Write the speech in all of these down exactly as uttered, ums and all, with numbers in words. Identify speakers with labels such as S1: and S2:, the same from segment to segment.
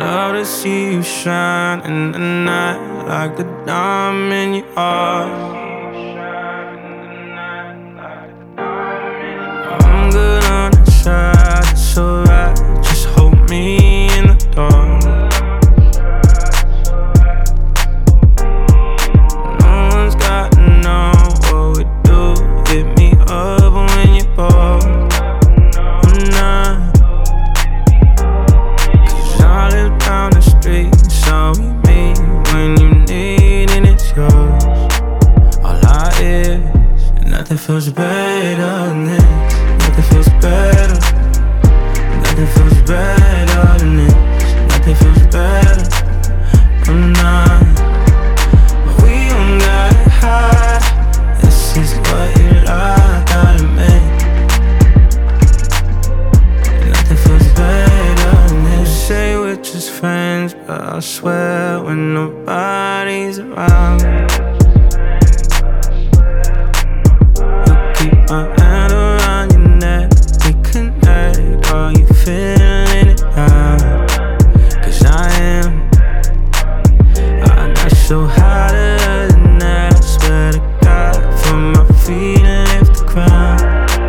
S1: love to see you shine in the night like the diamond you are. I'm good on the side, it's alright. Just hold me in the dark. No one's gotta know what we do. Hit me up when you're bored. I'm not, cause I live down the street, so we meet when you need and it's yours. All I is, and nothing feels better than this. Nothing feels better. Nothing feels better than this. Nothing feels better. I'm not, but we don't gotta hide. This is what you like out of me. Nothing feels better than this. You say we're just friends, but I swear when nobody's around, you keep my hand around your neck. We connect, are you feeling it now? Cause I am. I got so hotter than that, I swear to God, from my feet and lift the ground.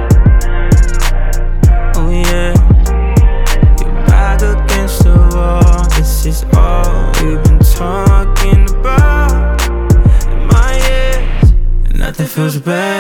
S1: Oh yeah, you're back against the wall. This is all we've been talking about in my ears, and nothing feels better.